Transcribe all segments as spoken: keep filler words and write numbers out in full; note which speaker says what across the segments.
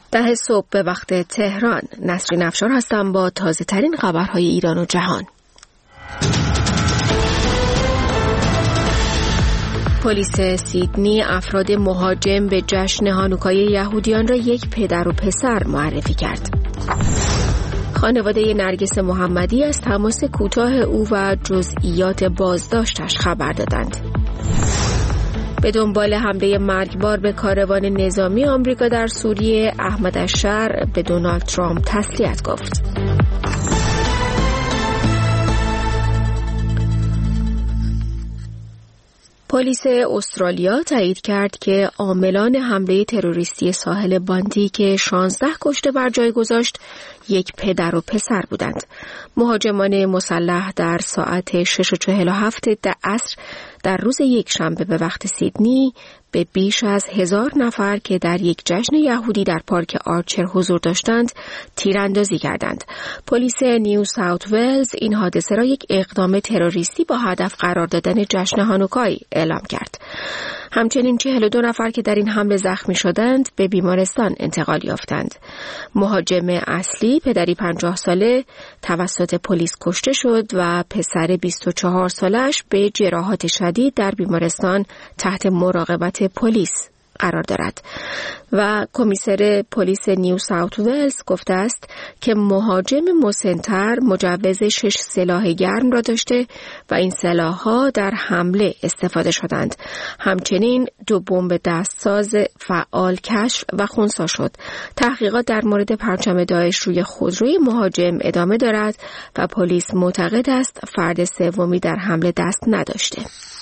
Speaker 1: ده صبح به وقت تهران. نسرین افشار هستم با تازه ترین خبرهای ایران و جهان. پلیس سیدنی افراد مهاجم به جشن هانوکای یهودیان را یک پدر و پسر معرفی کرد. خانواده نرگس محمدی از تماس کوتاه او و جزئیات بازداشتش خبر دادند. به دنبال حمله مرگبار به کاروان نظامی آمریکا در سوریه، احمد الشر به دونالد ترامپ تسلیت گفت. پلیس استرالیا تایید کرد که عاملان حمله تروریستی ساحل باندی که شانزده کشته بر جای گذاشت یک پدر و پسر بودند. مهاجمان مسلح در ساعت شش و چهل و هفت عصر در روز یک شنبه به وقت سیدنی به بیش از هزار نفر که در یک جشن یهودی در پارک آرچر حضور داشتند تیراندازی کردند. پلیس نیو ساوت ولز این حادثه را یک اقدام تروریستی با هدف قرار دادن جشن هانوکای اعلام کرد. همچنین چهل و دو نفر که در این حمله زخمی شدند به بیمارستان انتقال یافتند. مهاجم اصلی پدری پنجاه ساله توسط پلیس کشته شد و پسر بیست و چهار سالش به جراحات شدید در بیمارستان تحت مراقبت پلیس قرار دارد. و کمیسر پلیس نیو ساوت ولز گفته است که مهاجم مسن‌تر مجوز شش سلاح گرم را داشته و این سلاح‌ها در حمله استفاده شدند. همچنین دو بمب دستساز فعال کشف و خنثی شد. تحقیقات در مورد پرچم داعش روی خودروی مهاجم ادامه دارد و پلیس معتقد است فرد سومی در حمله دست نداشته.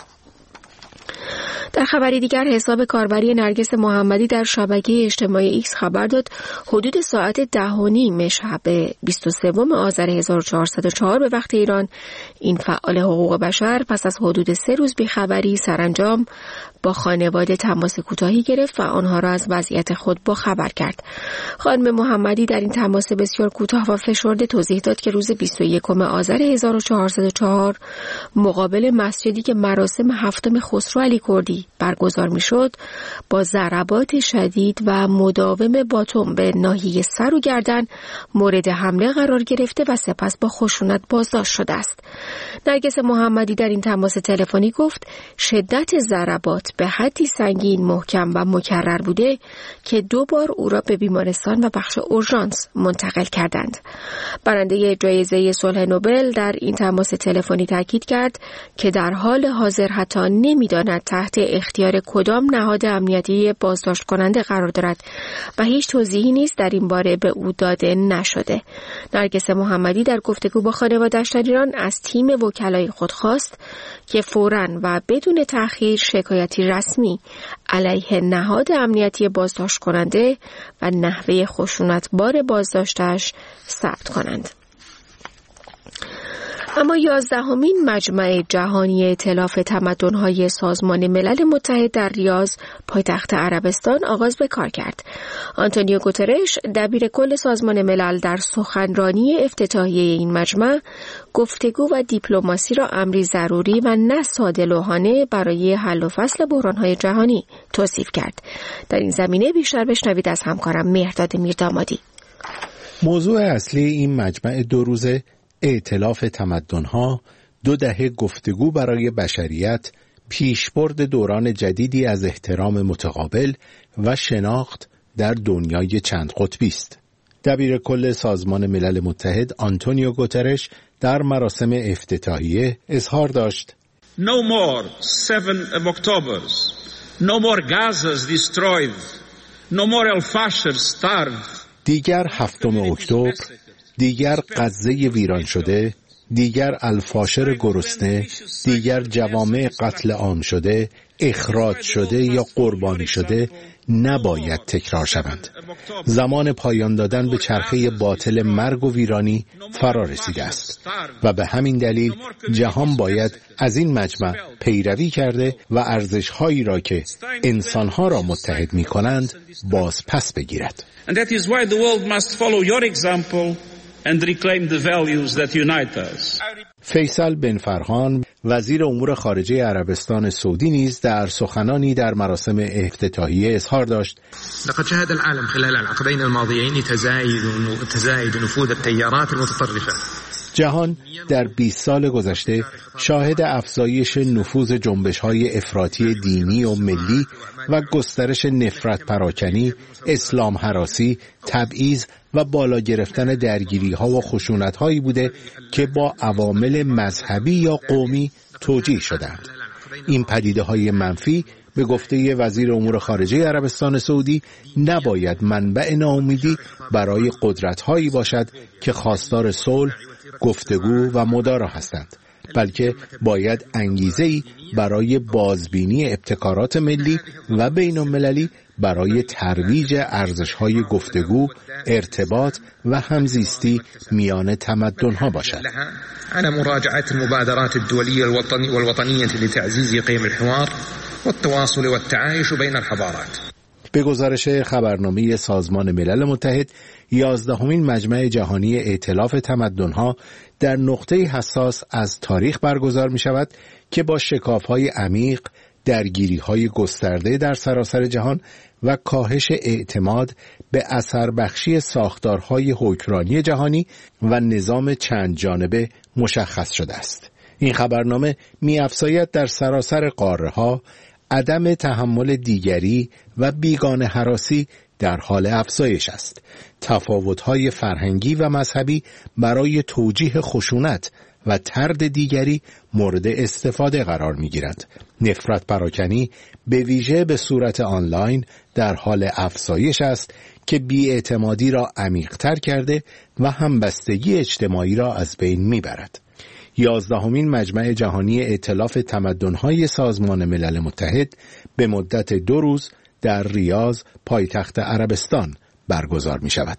Speaker 1: در خبری دیگر حساب کاربری نرگس محمدی در شبکه اجتماعی ایکس خبر داد حدود ساعت ده و نیم شب بیست و سوم آذر هزار و چهارصد و چهار به وقت ایران این فعال حقوق بشر پس از حدود سه روز بیخبری سرانجام با خانواده تماس کوتاهی گرفت و آنها را از وضعیت خود با خبر کرد. خانم محمدی در این تماس بسیار کوتاه و فشرده توضیح داد که روز بیست و یکم آذر هزار و چهارصد و چهار مقابل مسجدی که مراسم هفتم خسرو علی کردی برگزار میشد با ضربات شدید و مداوم باتم به ناحیه سر و گردن مورد حمله قرار گرفته و سپس با خشونت بازداشت شده است. نرگس محمدی در این تماس تلفنی گفت شدت ضربات به حدی سنگین، محکم و مکرر بوده که دو بار او را به بیمارستان و بخش اورژانس منتقل کردند. برنده جایزه صلح نوبل در این تماس تلفنی تاکید کرد که در حال حاضر حتی نمی‌داند تحت اختیار کدام نهاد امنیتی بازداشت کننده قرار دارد و هیچ توضیحی نیست در این باره به او داده نشده. نرگس محمدی در گفتگو با خانواده‌اش در ایران از تیم وکلای خود خواست که فوراً و بدون تأخیر شکایتی رسمی علیه نهاد امنیتی بازداشت کننده و نحوه خشونتبار بازداشتش ثبت کنند. اما یازدهمین مجمع جهانی ائتلاف تمدن‌های سازمان ملل متحد در ریاض پایتخت عربستان آغاز به کار کرد. آنتونیو گوترش دبیر کل سازمان ملل در سخنرانی افتتاحیه این مجمع گفتگو و دیپلماسی را امری ضروری و نه ساده لوحانه برای حل و فصل بحران‌های جهانی توصیف کرد. در این زمینه بیشتر بشنوید از همکارم مهرداد میردامادی.
Speaker 2: موضوع اصلی این مجمع دو روزه ائتلاف تمدن‌ها، دو دهه گفتگو برای بشریت، پیشبرد دوران جدیدی از احترام متقابل و شناخت در دنیای چند قطبی است. دبیر کل سازمان ملل متحد آنتونیو گوترش در مراسم افتتاحیه اظهار داشت:
Speaker 3: No more seven of Octobers, no more Gazas destroyed, no more al-Fashr starved.
Speaker 2: دیگر هفتم اکتبر، دیگر غزه ویران شده، دیگر الفاشر گرسنه، دیگر جوامع قتل عام شده، اخراج شده یا قربانی شده نباید تکرار شوند. زمان پایان دادن به چرخه باطل مرگ و ویرانی فرا رسیده است و به همین دلیل جهان باید از این مجمع پیروی کرده و ارزش‌هایی را که انسان‌ها را متحد می‌کنند باز پس بگیرد.
Speaker 3: And that is why the world must follow your example and reclaim the values that unite us.
Speaker 2: فیصل بن فرهان وزیر امور خارجه عربستان سعودی نیز در سخنانی در مراسم افتتاحیه اظهار داشت:
Speaker 4: لقد شهد العالم خلال العقدين الماضيين تزايد تزايد نفوذ التيارات المتطرفة.
Speaker 2: جهان در بیست سال گذشته شاهد افزایش نفوذ جنبش‌های افراطی دینی و ملی و گسترش نفرت پراکنی، اسلام هراسی، تبعیض و بالا گرفتن درگیری‌ها و خشونت‌هایی بوده که با عوامل مذهبی یا قومی توجیه شدند. این پدیده‌های منفی به گفته وزیر امور خارجه عربستان سعودی نباید منبع ناامیدی برای قدرت‌هایی باشد که خواستار صلح، گفتگو و مدارا هستند، بلکه باید انگیزه‌ای برای بازبینی ابتکارات ملی و بین‌المللی برای ترویج ارزش‌های گفتگو، ارتباط و همزیستی میان تمدن‌ها باشد.
Speaker 4: على مراجعة المبادرات الدولية والوطنية لتعزيز قيم الحوار والتواصل والتعايش بين الحضارات.
Speaker 2: به گزارش خبرنامه سازمان ملل متحد، یازدهمین مجمع جهانی ائتلاف تمدن‌ها در نقطه‌ای حساس از تاریخ برگزار می‌شود که با شکاف‌های عمیق، درگیری‌های گسترده در سراسر جهان و کاهش اعتماد به اثر بخشی ساختارهای حکمرانی جهانی و نظام چند جانبه مشخص شده است. این خبرنامه می‌افزاید در سراسر قاره‌ها عدم تحمل دیگری و بیگانه هراسی در حال افزایش است. تفاوت‌های فرهنگی و مذهبی برای توجیه خشونت و طرد دیگری مورد استفاده قرار می‌گیرد. نفرت پراکنی به ویژه به صورت آنلاین در حال افزایش است که بی‌اعتمادی را عمیق‌تر کرده و همبستگی اجتماعی را از بین می‌برد. یازدهمین مجمع جهانی ائتلاف تمدن‌های سازمان ملل متحد به مدت دو روز در ریاض، پایتخت عربستان برگزار می شود.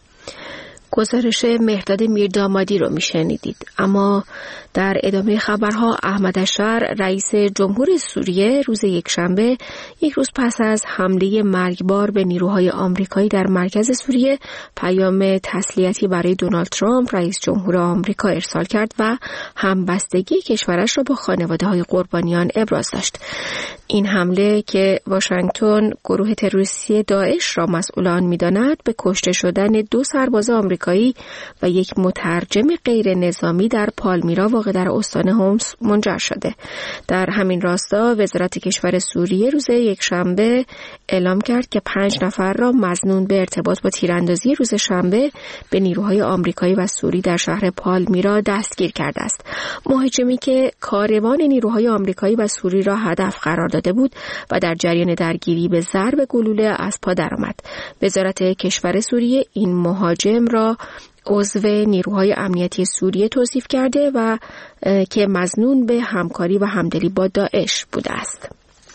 Speaker 1: گزارش مهرداد میردامادی رو میشنیدید. اما در ادامه خبرها، احمد اشر رئیس جمهور سوریه روز یکشنبه، یک روز پس از حمله مرگبار به نیروهای آمریکایی در مرکز سوریه، پیام تسلیتی برای دونالد ترامپ رئیس جمهور آمریکا ارسال کرد و همبستگی کشورش را با خانواده‌های قربانیان ابراز داشت. این حمله که واشنگتن گروه تروریستی داعش را مسئول آن می‌داند، به کشته شدن دو سرباز آمریکایی و یک مترجم غیر نظامی در پالمیرا واقع در استان هومس منجر شده. در همین راستا وزارت کشور سوریه روز یکشنبه اعلام کرد که پنج نفر را مظنون به ارتباط با تیراندازی روز شنبه به نیروهای آمریکایی و سوری در شهر پالمیرا دستگیر کرده است. مهاجمی که کاروان نیروهای آمریکایی و سوری را هدف قرار داده بود و در جریان درگیری به ضرب گلوله از پا درآمد. وزارت کشور سوریه این مهاجم را عضو نیروهای امنیتی سوریه توصیف کرده و که مظنون به همکاری و همدلی با داعش بوده است.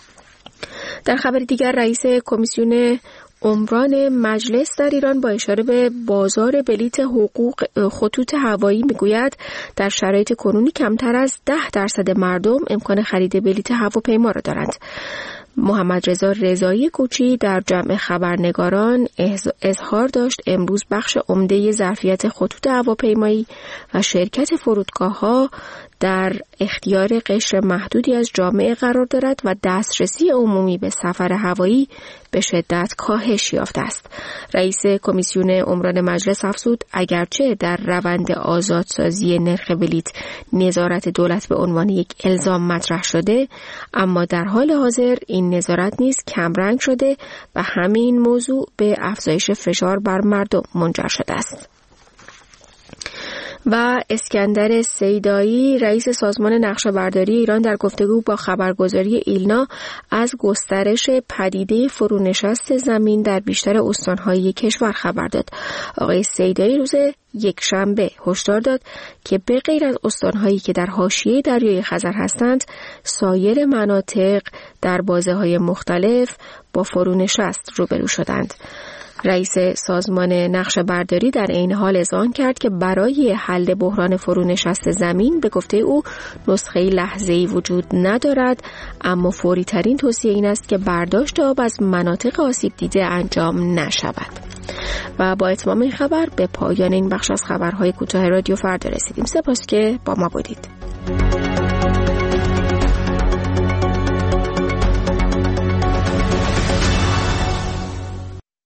Speaker 1: در خبر دیگر، رئیس کمیسیون عمران مجلس در ایران با اشاره به بازار بلیت حقوق خطوط هوایی میگوید در شرایط کنونی کمتر از ده درصد مردم امکان خرید بلیت هواپیما را دارند. محمد رضا رضایی کوچی در جمع خبرنگاران اظهار داشت امروز بخش عمده ظرفیت خطوط هواپیمایی و شرکت فرودگاه‌ها در اختیار قشر محدودی از جامعه قرار دارد و دسترسی عمومی به سفر هوایی به شدت کاهش یافته است. رئیس کمیسیون عمران مجلس افزود اگرچه در روند آزادسازی نرخ بلیت نظارت دولت به عنوان یک الزام مطرح شده، اما در حال حاضر این نظارت نیز کمرنگ شده و همین موضوع به افزایش فشار بر مردم منجر شده است. و اسکندر سیدایی رئیس سازمان نقشه‌برداری ایران در گفتگو با خبرگزاری ایلنا از گسترش پدیده فرونشست زمین در بیشتر استان‌های کشور خبر داد. آقای سیدایی روز یکشنبه هشدار داد که به غیر از استان‌هایی که در حاشیه دریای خزر هستند، سایر مناطق در بازه‌های مختلف با فرونشست روبرو شدند. رئیس سازمان نقشه‌برداری در این حال اذعان کرد که برای حل بحران فرونشست زمین به گفته او نسخه لحظه‌ای وجود ندارد، اما فوری ترین توصیه این است که برداشت آب از مناطق آسیب دیده انجام نشود. و با اتمام این خبر به پایان این بخش از خبرهای کوتاه رادیو فردا رسیدیم. سپاس که با ما بودید.